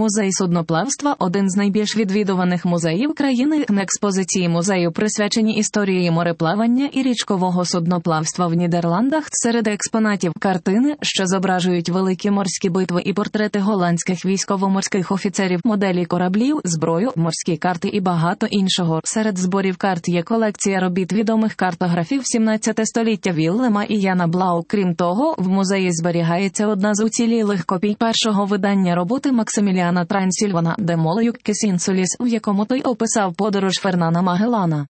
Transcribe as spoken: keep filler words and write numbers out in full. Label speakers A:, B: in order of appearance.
A: Музей судноплавства – один з найбільш відвідуваних музеїв країни. Експозиції музею присвячені історії мореплавання і річкового судноплавства в Нідерландах. Серед експонатів – картини, що зображують великі морські битви і портрети голландських військово-морських офіцерів, моделі кораблів, зброю, морські карти і багато іншого. Серед зборів карт є колекція робіт відомих картографів сімнадцятого століття Віллема і Яна Блау. Крім того, в музеї зберігається одна з уцілілих копій першого видання роботи Максиміліана Трансільвана «De Mollucus Insulis», в якому той описав подорож Фернана Магеллана.